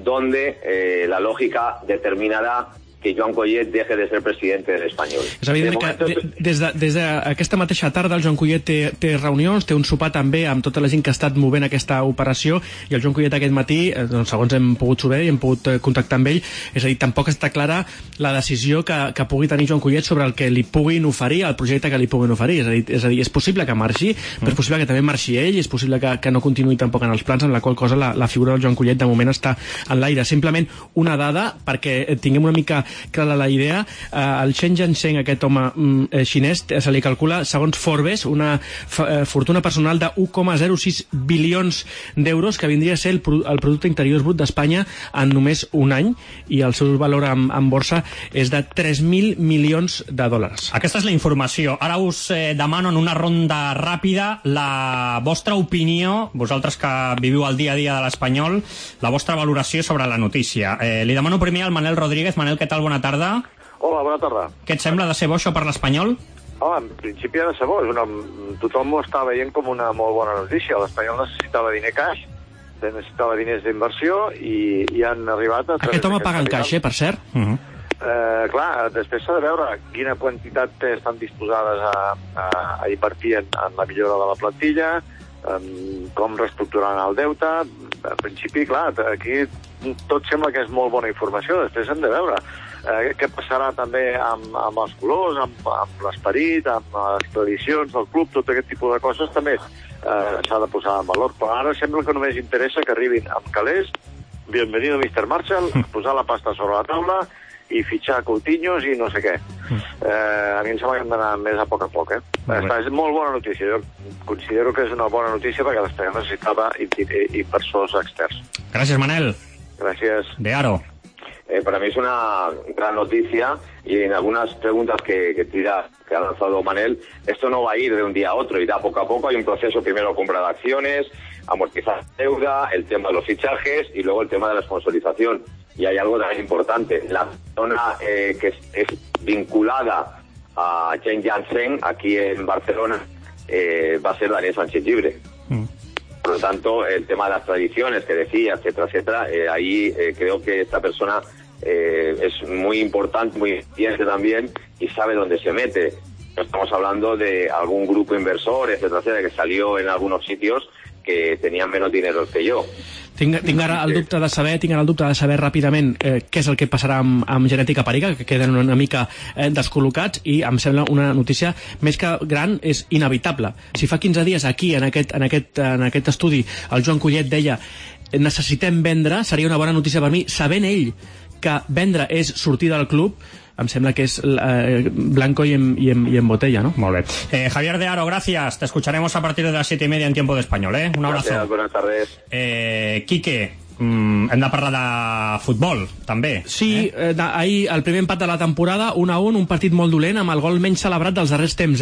donde la lógica determinarà que Joan Collet deje de ser presidente del Espanyol. És evident que des d'aquesta mateixa tarda el Joan Collet té reunions, té un sopar també amb tota la gent que ha estat movent aquesta operació, i el Joan Collet aquest matí, doncs, segons hem pogut saber i hem pogut contactar amb ell, és a dir, tampoc està clara la decisió que pugui tenir Joan Collet sobre el que li puguin oferir, el projecte que li puguin oferir. És a dir, és possible que marxi, però és possible que també marxi ell, és possible que no continuï tampoc en els plans, en la qual cosa la figura del Joan Collet de moment està en l'aire. Simplement una dada perquè tinguem una mica clara la idea. El Chen Jiansheng, aquest home xinès, se li calcula, segons Forbes, una fortuna personal de 1,06 bilions d'euros, que vindria a ser el producte interior brut d'Espanya en només un any, i el seu valor en borsa és de 3.000 milions de dòlars. Aquesta és la informació. Ara us demano en una ronda ràpida la vostra opinió, vosaltres que viviu el dia a dia de l'Espanyol, la vostra valoració sobre la notícia. Li demano primer al Manel Rodríguez. Manel, què tal? Bona tarda. Hola, bona tarda. Què et sembla de ser bo això per l'Espanyol? En principi ha de ser bo. Tothom ho està veient com una molt bona notícia. L'Espanyol necessitava diner cash, necessitava diners d'inversió i han arribat a... Aquest home paga en cash, per cert. Clar, després s'ha de veure quina quantitat estan disposades a invertir en la millora de la plantilla, com reestructuraran el deute. En principi, clar, aquí tot sembla que és molt bona informació. Després hem de veure què passarà també amb els colors, amb l'esperit, amb les tradicions del club. Tot aquest tipus de coses també s'ha de posar en valor. Però ara sembla que només interessa que arribin amb calés, bienvenido Mr. Marshall, posar la pasta sobre la taula i fitxar Coutinhos i no sé què. A mi em sembla que hem d'anar més a poc. És molt bona notícia. Jo considero que és una bona notícia perquè l'Espanyol necessitava inversors externs. Gràcies, Manel. Gracias. De Aro. Para mí es una gran noticia, y en algunas preguntas que ha lanzado Manel, esto no va a ir de un día a otro, irá poco a poco. Hay un proceso, primero compra de acciones, amortizar deuda, el tema de los fichajes y luego el tema de la sponsorización. Y hay algo también importante, la persona que es vinculada a Chen Jiansheng aquí en Barcelona va a ser Daniel Sánchez Llibre. Por lo tanto, el tema de las tradiciones que decía, etcétera, etcétera, ahí creo que esta persona es muy importante, muy eficiente también, y sabe dónde se mete. Estamos hablando de algún grupo inversor, etcétera, que salió en algunos sitios que tenían menos dinero que yo. Tinc ara el dubte de saber ràpidament què és el que passarà amb Genètica Perica, que queden una mica descol·locats, i em sembla una notícia més que gran, és inevitable. Si fa 15 dies aquí, en aquest estudi, el Joan Collet deia necessitem vendre, seria una bona notícia per mi, sabent ell que vendre és sortir del club. Em sembla que es blanco y en botella, ¿no? Molt bé. Javier de Aro, gracias. Te escucharemos a partir de las 7:30 en Tiempo de Español, ¿eh? Un abrazo. Gracias, buenas tardes. Quique, hem de parlar de futbol, també. Sí, ahir el primer empat de la temporada, 1-1, un partit molt dolent, amb el gol menys celebrat dels darrers temps,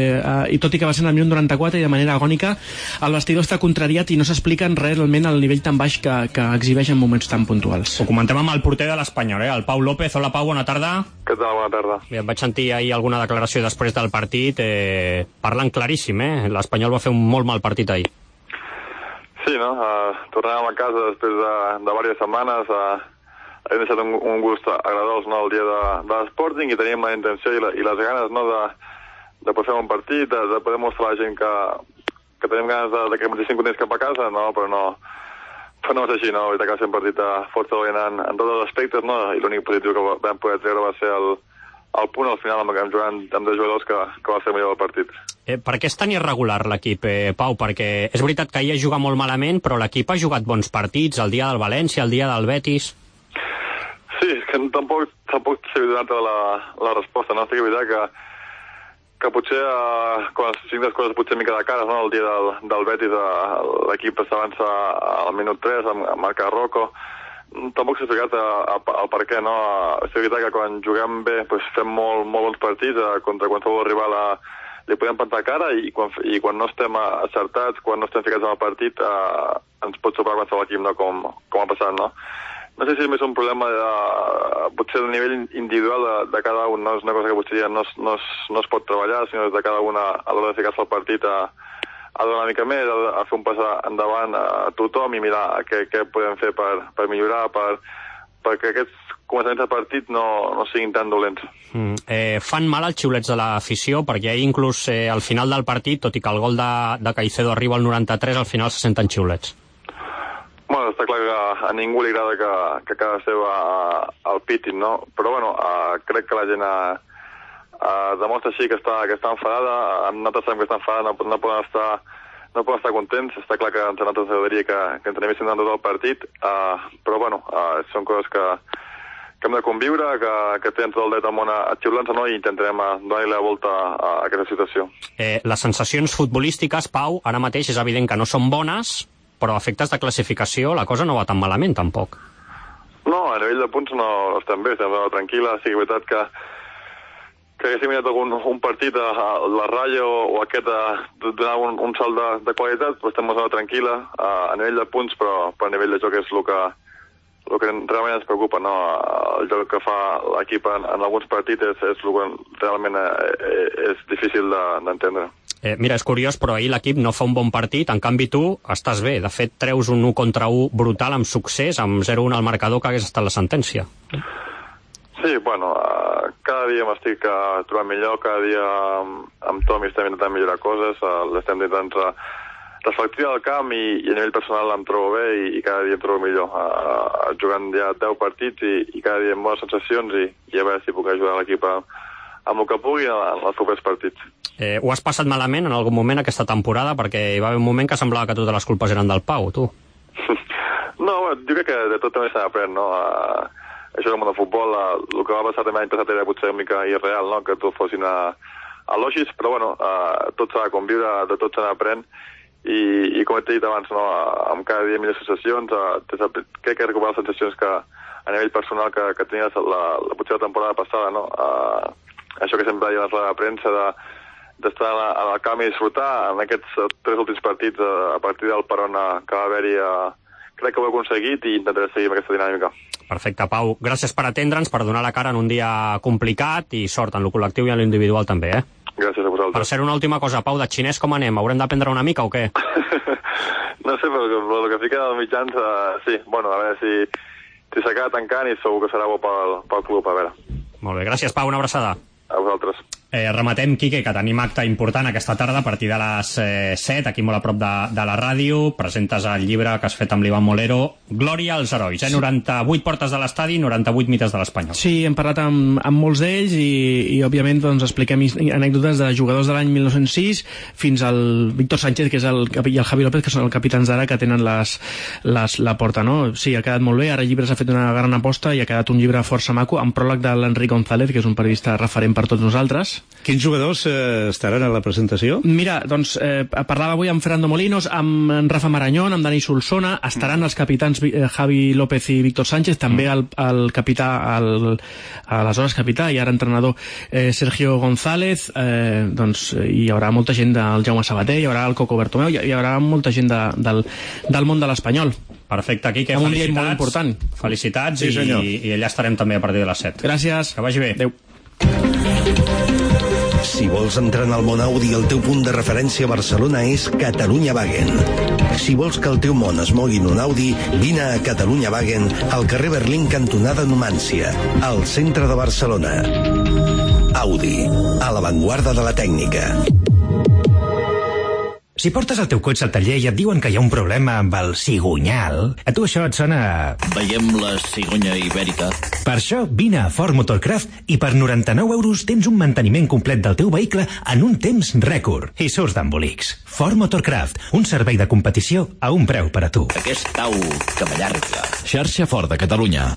i tot i que va ser en el minut 94 i de manera agònica, el vestidor està contrariat i no s'explica realment el nivell tan baix que exhibeix en moments tan puntuals. Ho comentem amb el porter de l'Espanyol, el Pau López. Hola, Pau, bona tarda. Què tal? Bona tarda. Bé, vaig sentir ahir alguna declaració després del partit, parlant claríssim, l'Espanyol va fer un molt mal partit ahir. Sí, no? Tornàvem a casa després de diverses setmanes, hem deixat un gust agradós, no, el dia de l'Sporting, i teníem la intenció i les ganes, no, de poder fer un partit, de poder mostrar a la gent que tenim ganes que ens contents cap a casa, no, però no és així, no? La veritat que va ser un partit força dolent en tots els aspectes, no? I l'únic positiu que vam poder treure va ser el punt al final amb jugant amb 2 jugadors que va ser millor del partit. Per què és tan irregular l'equip, Pau? Perquè és veritat que ahir ha jugat molt malament, però l'equip ha jugat bons partits, el dia del València, el dia del Betis. Sí, és que tampoc s'ha donat la resposta, no? Sí que és veritat que potser quan es fiquen les coses potser mica de cares, no? El dia del Betis l'equip s'avança al minut 3 amb marcar Rocco. Tampoc s'ha explicat el per què, no? És veritat que quan juguem bé fem molt bons partits, contra qualsevol rival li podem plantar cara, i quan no estem acertats, quan no estem ficats en el partit, ens pot sobrar qualsevol equip, no? Com ha passat, no? No sé si és més un problema potser del nivell individual de cada un, no? És una cosa que potser ja no es pot treballar, sinó des de cada un a l'hora de ficar-se al partit a donar una mica més, a fer un pas endavant a tothom i mirar què podem fer per millorar, perquè aquests començaments de partit no siguin tan dolents. Fan mal els xiulets de l'afició, perquè ahir inclús al final del partit, tot i que el gol de Caicedo arriba al 93, al final se senten xiulets. Bueno, està clar que a ningú li agrada que cada seva el pitin, no? Però bueno, crec que la gent demostra així que està enfadada. Nosaltres sabem que està enfadada, no poden estar contents. Està clar que a nosaltres agradaria que ens anemessin durant tot el partit, però bueno, són coses que hem de conviure, que tenen tot el dret al món a xiular-nos, no? I intentarem donar-li la volta a aquesta situació. Les sensacions futbolístiques, Pau, ara mateix és evident que no són bones, però a efectes de classificació la cosa no va tan malament, tampoc. No, a nivell de punts no estem bé, estem tranquil·la. Sí, és veritat que haguéssim mirat un partit a la ratlla o aquest donar un salt de qualitat, però estem molt tranquil·la a nivell de punts, però a nivell de joc és el que realment ens preocupa, no? El joc que fa l'equip en alguns partits és el que realment és difícil d'entendre. Mira, és curiós, però ahir l'equip no fa un bon partit, en canvi tu estàs bé. De fet, treus un 1-1 brutal amb succés, amb 0-1 al marcador, que hagués estat la sentència. Sí, bueno, cada dia m'estic trobant millor, cada dia amb Tomi estem intentant millorar coses, l'estem intentant reflectir al camp i a nivell personal em trobo bé i cada dia em trobo millor. Jugant ja 10 partits i cada dia amb bones sensacions i a veure si puc ajudar l'equip amb el que pugui en els propers partits. Ho has passat malament en algun moment aquesta temporada? Perquè hi va haver un moment que semblava que totes les culpes eren del Pau, tu. No, jo crec que de tot també s'ha d'aprendre, no? Això del món del futbol, el que va passar també l'any passat era potser una mica irreal, no? Que tots fossin elogis, però bueno, tot s'ha de conviure, de tot se n'aprèn, i com he dit abans, no? Amb cada dia millors sensacions, crec que he recuperat les sensacions que a nivell personal que tenies potser la temporada passada, no? Això que sempre deia a la premsa d'estar al camp i disfrutar en aquests 3 últims partits a partir del peron que va haver-hi, crec que ho he aconseguit i intentaré seguir amb aquesta dinàmica. Perfecte, Pau. Gràcies per atendre'ns, per donar la cara en un dia complicat i sort en lo col·lectiu i en lo individual també, Gràcies a vosaltres. Per ser una última cosa, Pau, de xinès com anem? Haurem d'aprendre una mica o què? No sé, però el que fica als mitjans, sí. Bueno, a veure si s'acaba tancant i segur que serà bo pel club, a veure. Molt bé, gràcies, Pau, una abraçada. A vosaltres. Rematem, Quique, que tenim acte important aquesta tarda a partir de les 7, aquí molt a prop de la ràdio. Presentes el llibre que has fet amb l'Ivan Molero, Glòria als herois, 98 portes de l'estadi, 98 mites de l'Espanyol. Sí, hem parlat amb molts d'ells i òbviament doncs, expliquem anècdotes de jugadors de l'any 1906 fins al Víctor Sánchez, que és i el Javi López, que són els capitans d'ara, que tenen la porta, no? Sí, ha quedat molt bé, ara el llibre s'ha fet una gran aposta i ha quedat un llibre força maco, amb pròleg de l'Enric González, que és un periodista referent per tots nosaltres. Quins jugadors estaran a la presentació? Mira, doncs parlava avui amb Fernando Molinos, amb en Rafa Marañón, amb Dani Solsona, estaran els capitans Javi López i Víctor Sánchez, també el capità, aleshores capità i ara entrenador Sergio González, doncs hi haurà molta gent del Jaume Sabater, hi haurà el Coco Bertomeu, hi haurà molta gent del món de l'Espanyol. Perfecte, Quique, un dia molt important. Felicitats, sí, i allà estarem també a partir de les 7. Gràcies. Que vagi bé. Adéu. Si vols entrar en el món Audi, el teu punt de referència a Barcelona és Catalunya Wagen. Si vols que el teu món es mogui en un Audi, vine a Catalunya Wagen al carrer Berlín, cantonada Numància, al centre de Barcelona. Audi, a l'avantguarda de la tècnica. Si portes el teu cotxe al taller i et diuen que hi ha un problema amb el cigonyal, a tu això et sona... Veiem la cigonya ibèrica. Per això, vine a Ford Motorcraft i per 99 euros tens un manteniment complet del teu vehicle en un temps rècord. I surts d'embolics. Ford Motorcraft, un servei de competició a un preu per a tu. Aquest tau que m'allarga. Xarxa Ford de Catalunya.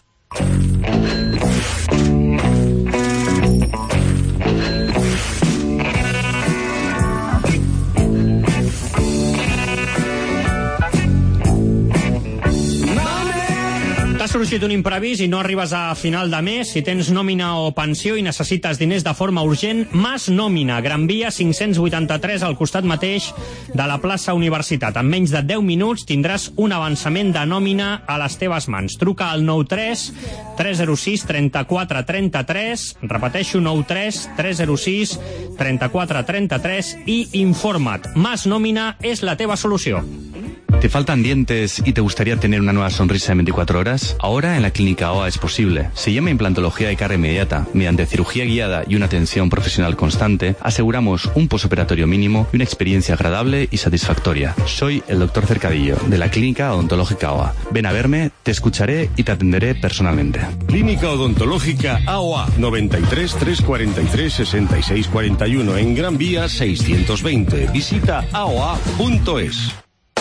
T'ha sorgit un imprevist i no arribes a final de mes. Si tens nòmina o pensió i necessites diners de forma urgent, Mas Nòmina, Gran Via 583, al costat mateix de la plaça Universitat. En menys de 10 minuts tindràs un avançament de nòmina a les teves mans. Truca al 93 306 34 33, repeteixo, 93 306 34 33 i informa't. Mas Nòmina és la teva solució. ¿Te faltan dientes y te gustaría tener una nueva sonrisa en 24 horas? Ahora en la Clínica OA es posible. Se llama implantología de cara inmediata. Mediante cirugía guiada y una atención profesional constante, aseguramos un posoperatorio mínimo y una experiencia agradable y satisfactoria. Soy el Dr. Cercadillo, de la Clínica Odontológica OA. Ven a verme, te escucharé y te atenderé personalmente. Clínica Odontológica AOA, 93 343 66 41, en Gran Vía 620. Visita aoa.es.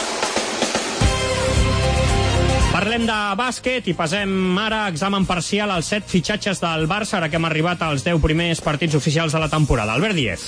Parlem de bàsquet i passem ara a examen parcial als 7 fitxatges del Barça, ara que hem arribat als 10 primers partits oficials de la temporada. Albert Díez.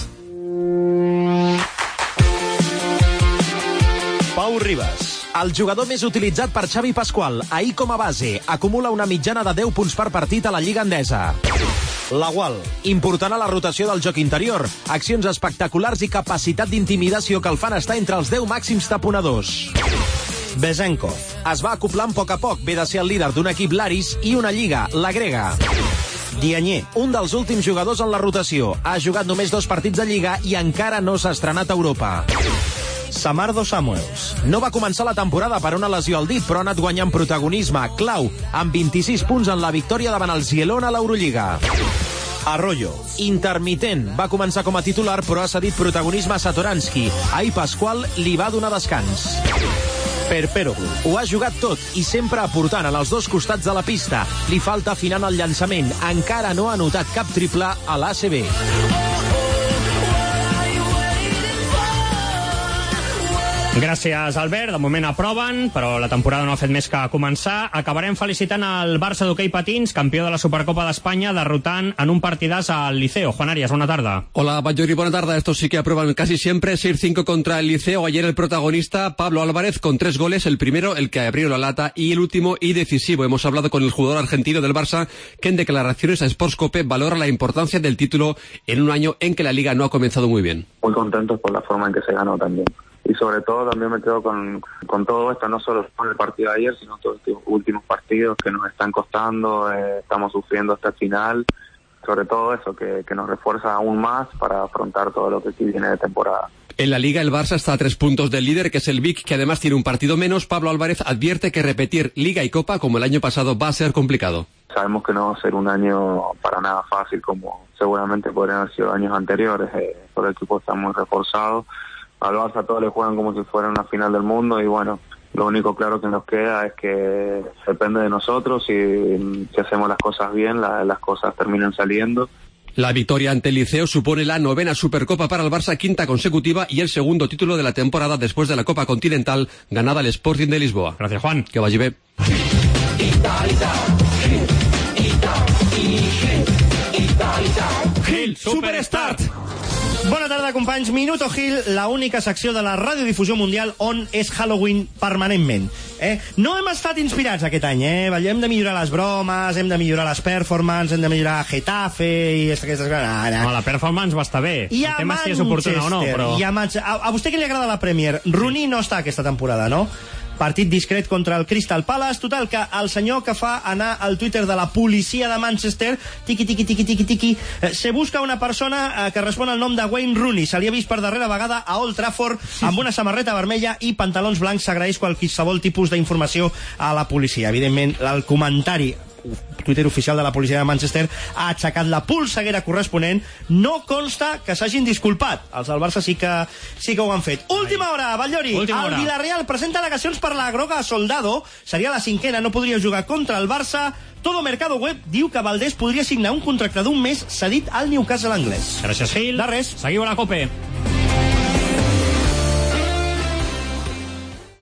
Pau Ribas, el jugador més utilitzat per Xavi Pasqual, ahir com a base, acumula una mitjana de 10 punts per partit a la Lliga Endesa. La Gual, important a la rotació del joc interior, accions espectaculars i capacitat d'intimidació que el fan estar entre els 10 màxims taponadors. Bezenkov es va acoplant a poc, ve de ser el líder d'un equip l'Aris i una lliga, la grega. Dianyé, un dels últims jugadors en la rotació, ha jugat només 2 partits de lliga i encara no s'ha estrenat a Europa. Samardo Samuels no va començar la temporada per una lesió al dit, però ha anat guanyant protagonisme clau, amb 26 punts en la victòria davant el Girona a l'Eurolliga. Arroyo, intermitent, va començar com a titular però ha cedit protagonisme a Satoransky. Ahir Pasqual li va donar descans. Perperoglou ho ha jugat tot i sempre aportant en els dos costats de la pista. Li falta afinar el llançament. Encara no ha anotat cap triple a l'ACB. Gràcies, Albert. De moment aproven, però la temporada no ha fet més que començar. Acabarem felicitant el Barça d'hoquei patins, campió de la Supercopa d'Espanya, derrotant en un partidàs al Liceo. Juan Arias, buena tarde. Hola, Bayori, buena tarde. Estos sí que aprueban casi siempre. 6-5 contra el Liceo. Ayer el protagonista, Pablo Álvarez, con 3 goles. El primero, el que abrió la lata, y el último y decisivo. Hemos hablado con el jugador argentino del Barça, que en declaraciones a Sportscope valora la importancia del título en un año en que la Liga no ha comenzado muy bien. Muy contentos por la forma en que se ganó también. Y sobre todo también me quedo con todo esto, no solo con el partido de ayer, sino todos estos últimos partidos que nos están costando, estamos sufriendo hasta el final, sobre todo eso, que nos refuerza aún más para afrontar todo lo que sí viene de temporada. En la Liga el Barça está a 3 puntos del líder, que es el Vic, que además tiene un partido menos. Pablo Álvarez advierte que repetir Liga y Copa como el año pasado va a ser complicado. Sabemos que no va a ser un año para nada fácil como seguramente podrían haber sido años anteriores. Todo el equipo está muy reforzado. Al Barça todos le juegan como si fuera una final del mundo y bueno, lo único claro que nos queda es que depende de nosotros y si hacemos las cosas bien, las cosas terminan saliendo. La victoria ante el Liceo supone la 9ª Supercopa para el Barça, 5ª consecutiva y el segundo título de la temporada después de la Copa Continental ganada al Sporting de Lisboa. Gracias, Juan. Que vagi bé. Gil, Superstart! Bona tarda, companys. Minuto Gil, la única secció de la radiodifusió mundial on és Halloween permanentment. No hem estat inspirats aquest any, hem de millorar les bromes, hem de millorar les performances, hem de millorar Getafe i aquestes... No, la performance va estar bé. El tema és si és oportuna o no, però... A vostè que li agrada la Premier, Rooney no està aquesta temporada, no? Partit discret contra el Crystal Palace. Total, que el senyor que fa anar al Twitter de la policia de Manchester, tiqui, se busca una persona que respon al nom de Wayne Rooney. Se li ha vist per darrera vegada a Old Trafford amb una samarreta vermella i pantalons blancs. S'agraeix qualsevol tipus d'informació a la policia. Evidentment, el comentari Twitter oficial de la policia de Manchester ha aixecat la polseguera corresponent. No consta que s'hagin disculpat. Els del Barça sí que ho han fet. Última hora, Batllori. El Villarreal presenta al·legacions per la groga Soldado. Seria la 5ª, no podria jugar contra el Barça. Todo Mercado Web diu que Valdés podria signar un contracte d'1 mes cedit al Newcastle anglès. Gràcies, Gil. De res. Seguiu a la COPE.